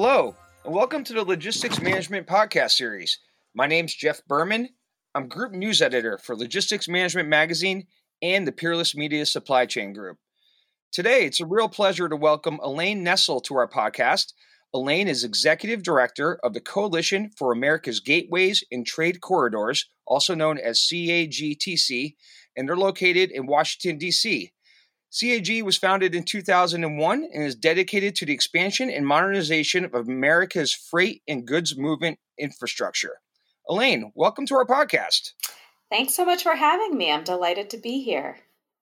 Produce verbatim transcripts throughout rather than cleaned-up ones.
Hello, and welcome to the Logistics Management Podcast Series. My name's Jeff Berman. I'm Group News Editor for Logistics Management Magazine and the Peerless Media Supply Chain Group. Today, it's a real pleasure to welcome Elaine Nessel to our podcast. Elaine is Executive Director of the Coalition for America's Gateways and Trade Corridors, also known as C A G T C, and they're located in Washington, D C C A G was founded in two thousand one and is dedicated to the expansion and modernization of America's freight and goods movement infrastructure. Elaine, welcome to our podcast. Thanks so much for having me. I'm delighted to be here.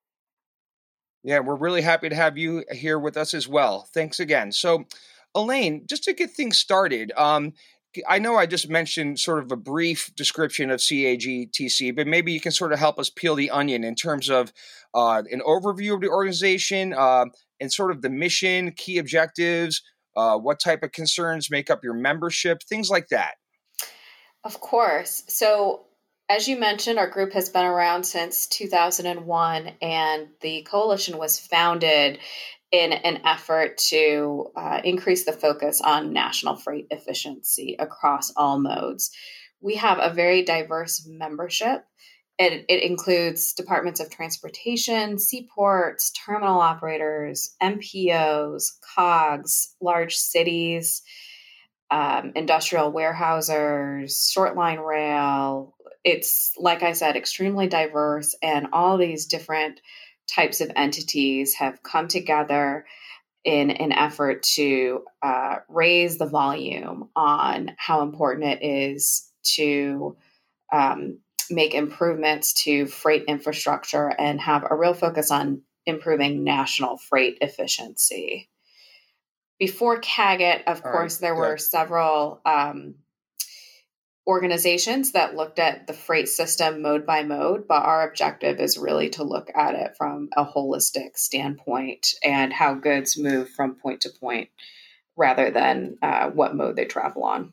Yeah, we're really happy to have you here with us as well. Thanks again. So, Elaine, just to get things started, um, I know I just mentioned sort of a brief description of C A G T C, but maybe you can sort of help us peel the onion in terms of uh, an overview of the organization uh, and sort of the mission, key objectives, uh, what type of concerns make up your membership, things like that. Of course. So, as you mentioned, our group has been around since two thousand one, and the coalition was founded in an effort to uh, increase the focus on national freight efficiency across all modes. We have a very diverse membership. It, it includes departments of transportation, seaports, terminal operators, M P Os, C O Gs, large cities, um, industrial warehousers, short line rail. It's, like I said, extremely diverse, and all these different types of entities have come together in an effort to uh, raise the volume on how important it is to um, make improvements to freight infrastructure and have a real focus on improving national freight efficiency. Before C A G T, of All course, right, there good. were several um, organizations that looked at the freight system mode by mode, but our objective is really to look at it from a holistic standpoint and how goods move from point to point rather than uh, what mode they travel on.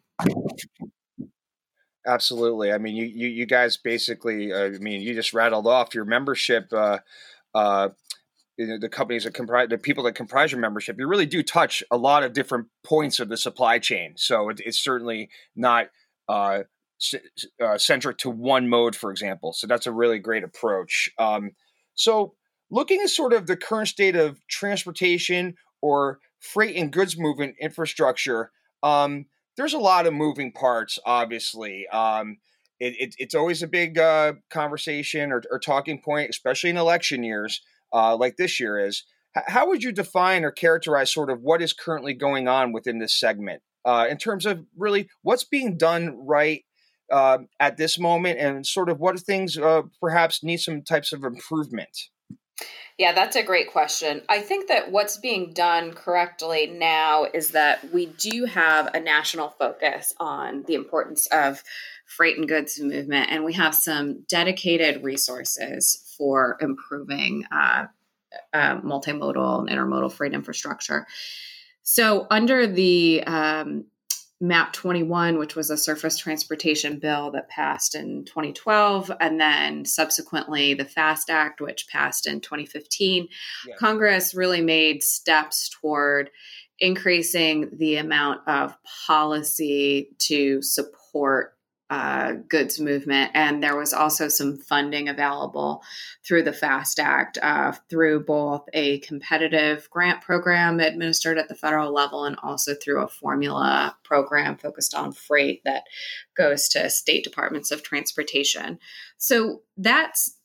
Absolutely. I mean, you you, you guys basically, uh, I mean, you just rattled off your membership, uh, uh, you know, the companies that comprise, the people that comprise your membership. You really do touch a lot of different points of the supply chain. So it, it's certainly not Uh, uh, centric to one mode, for example. So that's a really great approach. Um, so looking at sort of the current state of transportation or freight and goods movement infrastructure, um, there's a lot of moving parts, obviously. Um, it, it, it's always a big uh, conversation or, or talking point, especially in election years uh, like this year is. H- how would you define or characterize sort of what is currently going on within this segment? Uh, in terms of really what's being done right uh, at this moment and sort of what things uh, perhaps need some types of improvement? Yeah, that's a great question. I think that what's being done correctly now is that we do have a national focus on the importance of freight and goods movement, and we have some dedicated resources for improving uh, uh, multimodal and intermodal freight infrastructure. So under the um, MAP twenty-one, which was a surface transportation bill that passed in twenty twelve, and then subsequently the FAST Act, which passed in twenty fifteen, yeah. Congress really made steps toward increasing the amount of policy to support uh, goods movement. And there was also some funding available through the FAST Act, uh, through both a competitive grant program administered at the federal level and also through a formula program focused on freight that goes to state departments of transportation. So that's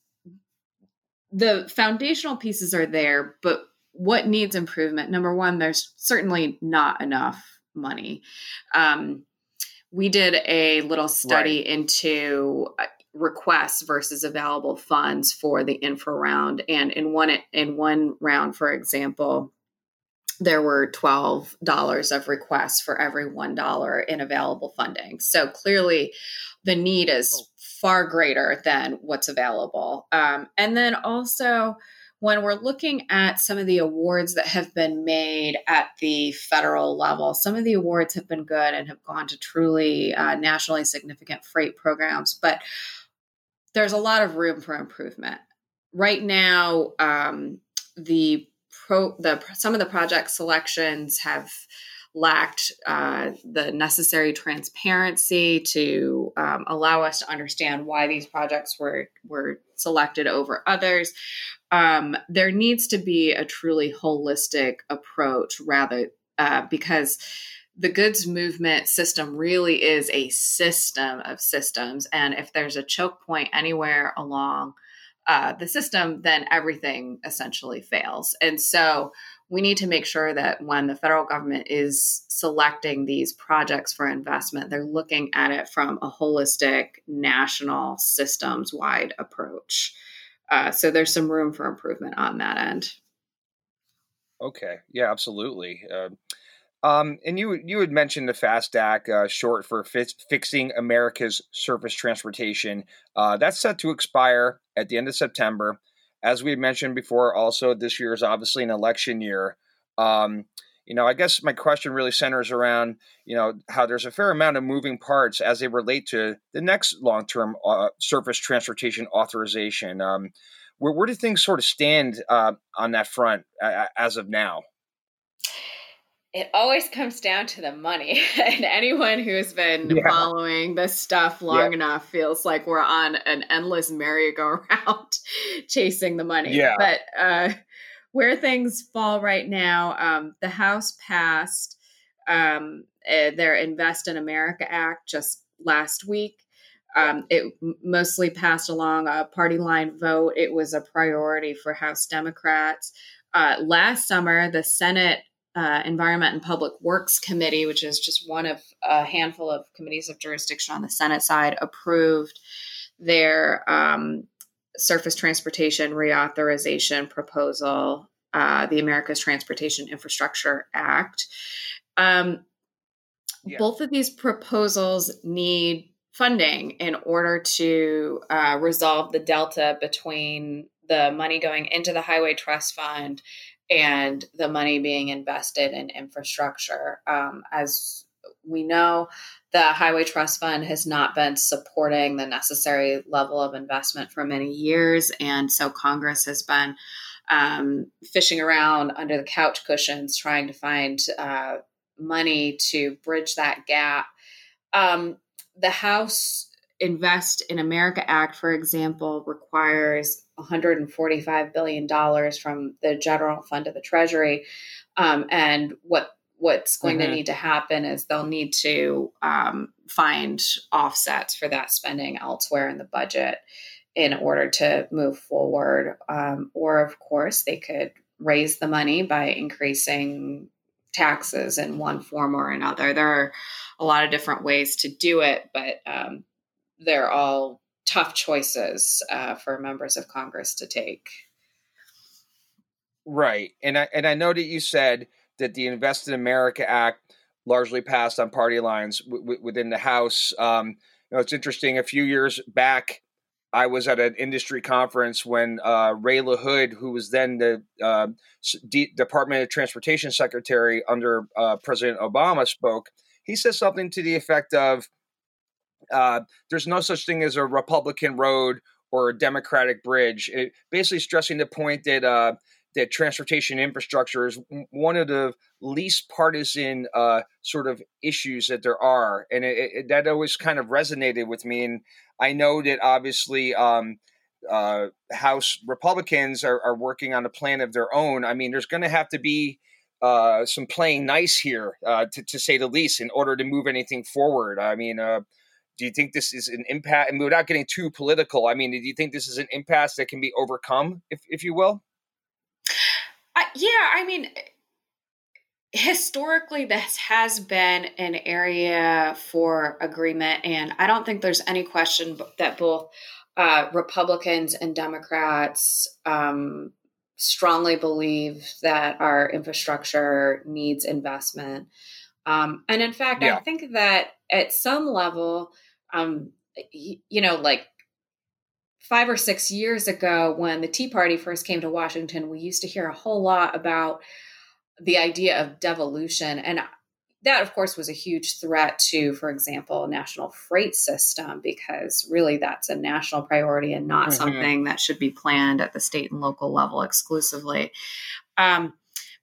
the foundational pieces are there, but what needs improvement? Number one, there's certainly not enough money. Um, We did a little study right. into requests versus available funds for the infra round. And in one in one round, for example, there were twelve dollars of requests for every one dollar in available funding. So clearly the need is far greater than what's available. Um, and then also, when we're looking at some of the awards that have been made at the federal level, some of the awards have been good and have gone to truly uh, nationally significant freight programs, but there's a lot of room for improvement. Right now, um, the pro, the some of the project selections have lacked uh, the necessary transparency to um, allow us to understand why these projects were were selected over others. Um, there needs to be a truly holistic approach, rather uh, because the goods movement system really is a system of systems, and if there's a choke point anywhere along uh, the system, then everything essentially fails. And so we need to make sure that when the federal government is selecting these projects for investment, they're looking at it from a holistic, national, systems-wide approach. Uh, so there's some room for improvement on that end. Okay. Yeah, absolutely. Uh, um, and you you had mentioned the FAST Act, uh, short for Fi- Fixing America's Surface Transportation. Uh, that's set to expire at the end of September. As we mentioned before, also this year is obviously an election year. Um, you know, I guess my question really centers around, you know, how there's a fair amount of moving parts as they relate to the next long-term uh, surface transportation authorization. Um, where, where do things sort of stand uh, on that front uh, as of now? It always comes down to the money. And anyone who's been Yeah. following this stuff Yeah. long enough feels like we're on an endless merry-go-round chasing the money. Yeah. But uh, where things fall right now, um, the House passed um, uh, their Invest in America Act just last week. Um, it mostly passed along a party line vote. It was a priority for House Democrats. Uh, last summer, the Senate Uh, Environment and Public Works Committee, which is just one of a handful of committees of jurisdiction on the Senate side, approved their um, surface transportation reauthorization proposal, uh, the America's Transportation Infrastructure Act. Um, yeah. Both of these proposals need funding in order to uh, resolve the delta between the money going into the Highway Trust Fund and the money being invested in infrastructure. Um, as we know, the Highway Trust Fund has not been supporting the necessary level of investment for many years. And so Congress has been um, fishing around under the couch cushions trying to find uh, money to bridge that gap. Um, the House Invest in America Act, for example, requires one hundred forty-five billion dollars from the general fund of the Treasury. Um, and what what's going mm-hmm. to need to happen is they'll need to um, find offsets for that spending elsewhere in the budget in order to move forward. Um, or, of course, they could raise the money by increasing taxes in one form or another. There are a lot of different ways to do it, but um, they're all tough choices uh, for members of Congress to take. Right. And I, and I know that you said that the Invest in America Act largely passed on party lines w- w- within the House. Um, you know, it's interesting. A few years back, I was at an industry conference when uh, Ray LaHood, who was then the uh, D- Department of Transportation Secretary under uh, President Obama, spoke. He said something to the effect of, uh, there's no such thing as a Republican road or a Democratic bridge. It, basically stressing the point that uh, that transportation infrastructure is one of the least partisan uh, sort of issues that there are. And it, it, that always kind of resonated with me. And I know that obviously um, uh, House Republicans are, are working on a plan of their own. I mean, there's going to have to be uh, some playing nice here, uh, to, to say the least, in order to move anything forward. I mean, uh, do you think this is an impasse? I mean, without getting too political, I mean, do you think this is an impasse that can be overcome, if, if you will? Uh, yeah, I mean, historically, this has been an area for agreement, and I don't think there's any question that both uh, Republicans and Democrats um, strongly believe that our infrastructure needs investment. Um, and in fact, yeah. I think that at some level, um, you, you know, like five or six years ago, when the Tea Party first came to Washington, we used to hear a whole lot about the idea of devolution. And that, of course, was a huge threat to, for example, national freight system, because really that's a national priority and not mm-hmm. something that should be planned at the state and local level exclusively. Um,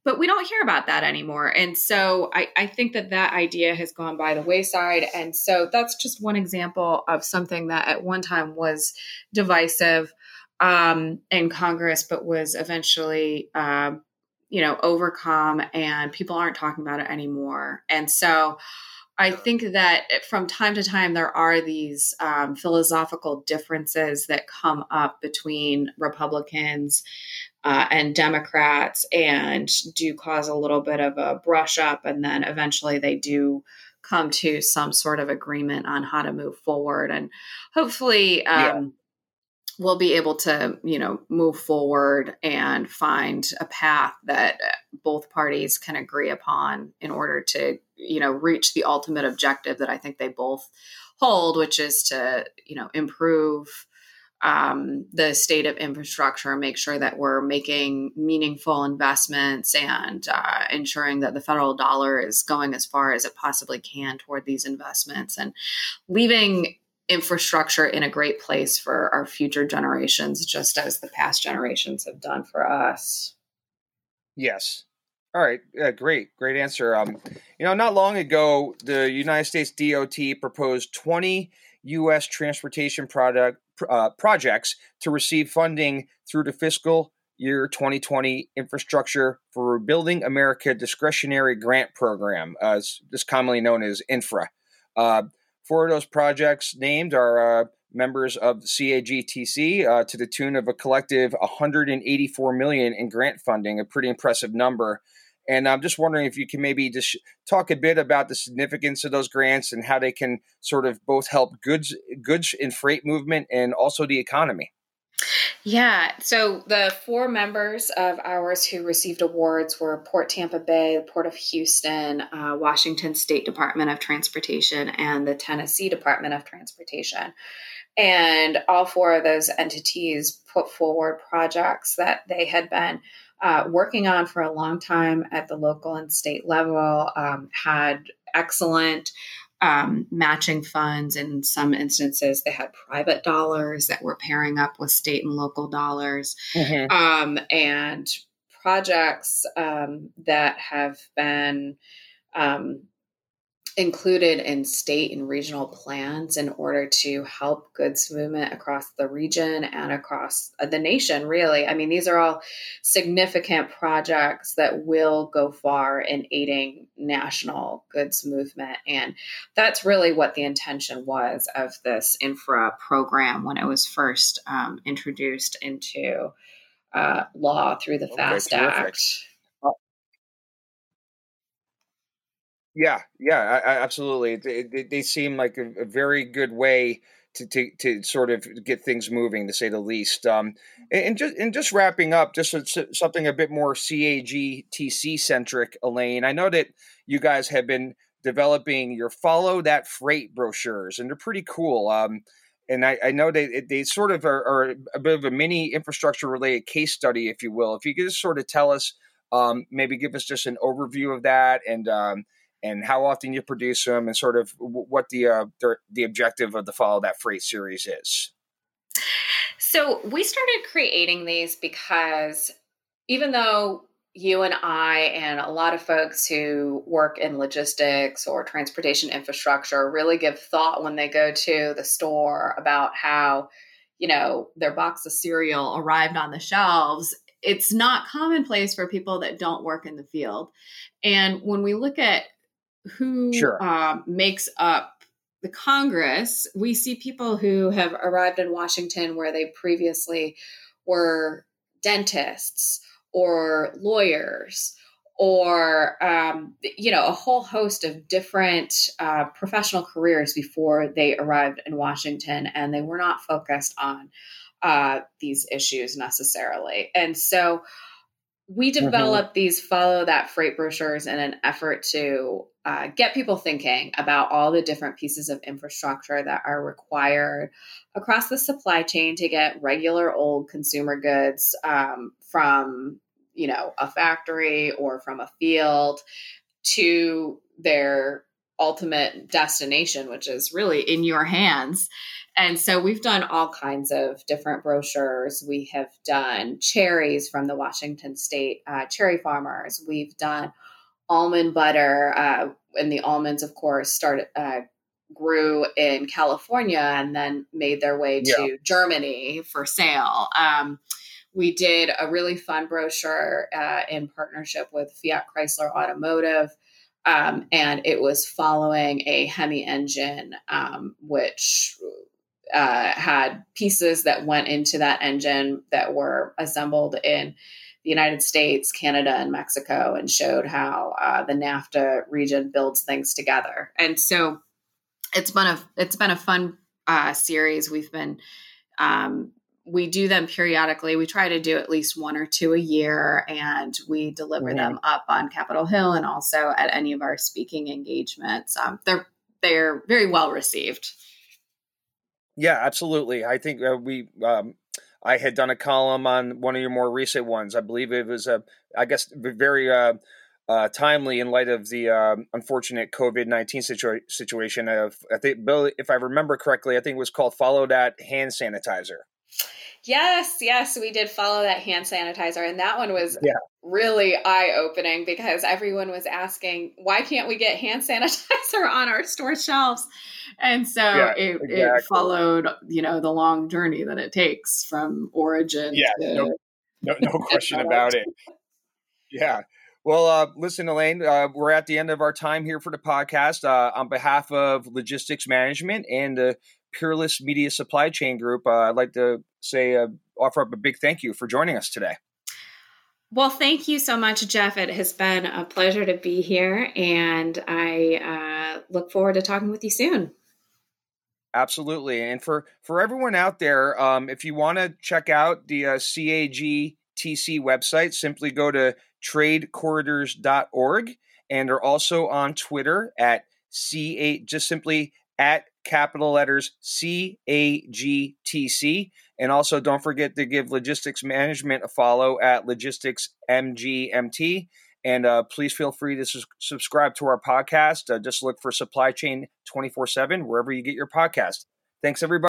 but we don't hear about that anymore. And so I, I think that that idea has gone by the wayside. And so that's just one example of something that at one time was divisive um, in Congress, but was eventually, uh, you know, overcome, and people aren't talking about it anymore. And so I think that from time to time, there are these um, philosophical differences that come up between Republicans uh, and Democrats, and do cause a little bit of a brush up. And then eventually they do come to some sort of agreement on how to move forward. And hopefully, um, yeah. we'll be able to, you know, move forward and find a path that both parties can agree upon in order to, you know, reach the ultimate objective that I think they both hold, which is to, you know, improve um, the state of infrastructure, make sure that we're making meaningful investments, and uh, ensuring that the federal dollar is going as far as it possibly can toward these investments, and leaving infrastructure in a great place for our future generations, just as the past generations have done for us. Yes. All right. Yeah, great. Great answer. Um, you know, not long ago, the United States D O T proposed twenty U S transportation product uh, projects to receive funding through the fiscal year twenty twenty Infrastructure for Rebuilding America Discretionary Grant Program, uh, this commonly known as INFRA. Uh, four of those projects named are uh, members of the C A G T C uh, to the tune of a collective one hundred eighty-four million dollars in grant funding, a pretty impressive number. And I'm just wondering if you can maybe just talk a bit about the significance of those grants and how they can sort of both help goods, goods and freight movement and also the economy. Yeah. So the four members of ours who received awards were Port Tampa Bay, the Port of Houston, uh, Washington State Department of Transportation, and the Tennessee Department of Transportation. And all four of those entities put forward projects that they had been uh, working on for a long time at the local and state level, um, had excellent um, matching funds. In some instances, they had private dollars that were pairing up with state and local dollars, mm-hmm. um, and projects um, that have been um, included in state and regional plans in order to help goods movement across the region and across the nation, really. I mean, these are all significant projects that will go far in aiding national goods movement. And that's really what the intention was of this infra program when it was first um, introduced into uh, law through the FAST okay, Act. Yeah, yeah, I, I, absolutely. They, they, they seem like a, a very good way to, to to sort of get things moving, to say the least. Um, and, and just and just wrapping up, just something a bit more C A G T C centric, Elaine. I know that you guys have been developing your Follow That Freight brochures, and they're pretty cool. Um, and I, I know they they sort of are, are a bit of a mini infrastructure related case study, if you will. If you could just sort of tell us, um, maybe give us just an overview of that, and um, and how often you produce them, and sort of what the uh, the objective of the Follow That Freight series is. So we started creating these because even though you and I and a lot of folks who work in logistics or transportation infrastructure really give thought when they go to the store about how, you know, their box of cereal arrived on the shelves, it's not commonplace for people that don't work in the field. And when we look at who sure. uh, makes up the Congress, we see people who have arrived in Washington where they previously were dentists or lawyers or, um, you know, a whole host of different uh, professional careers before they arrived in Washington, and they were not focused on uh, these issues necessarily. And so we developed mm-hmm. these Follow That Freight brochures in an effort to uh, get people thinking about all the different pieces of infrastructure that are required across the supply chain to get regular old consumer goods um, from, you know, a factory or from a field to their ultimate destination, which is really in your hands. And so we've done all kinds of different brochures. We have done cherries from the Washington State uh, cherry farmers. We've done almond butter, uh, and the almonds, of course, started uh, grew in California and then made their way Yeah. to Germany for sale. Um, we did a really fun brochure uh, in partnership with Fiat Chrysler Automotive. Um, and it was following a Hemi engine, um, which uh, had pieces that went into that engine that were assembled in the United States, Canada, and Mexico, and showed how uh, the NAFTA region builds things together. And so it's been a it's been a fun uh, series. We've been um, we do them periodically. We try to do at least one or two a year, and we deliver mm-hmm. them up on Capitol Hill and also at any of our speaking engagements. Um, they're they're very well received. Yeah, absolutely. I think uh, we. Um, I had done a column on one of your more recent ones. I believe it was a, I guess, very uh, uh, timely in light of the uh, unfortunate COVID nineteen situa- situation. Of I think, Bill, if I remember correctly, I think it was called "Follow That Hand Sanitizer." Yes, yes, we did follow that hand sanitizer. And that one was yeah. really eye-opening because everyone was asking, why can't we get hand sanitizer on our store shelves? And so yeah, it, exactly. it followed, you know, the long journey that it takes from origin. Yeah, to no, no, no question about it. Yeah. Well, uh, listen, Elaine, uh, we're at the end of our time here for the podcast. Uh, on behalf of Logistics Management and the Peerless Media Supply Chain Group, uh, I'd like to say, uh, offer up a big thank you for joining us today. Well, thank you so much, Jeff. It has been a pleasure to be here, and I uh, look forward to talking with you soon. Absolutely. And for, for everyone out there, um, if you want to check out the uh, C A G T C website, simply go to trade corridors dot org, and they're also on Twitter at C A, just simply at capital letters C A G T C. And also don't forget to give Logistics Management a follow at Logistics M G M T. And uh, please feel free to su- subscribe to our podcast. Uh, just look for Supply Chain twenty-four seven wherever you get your podcast. Thanks, everybody.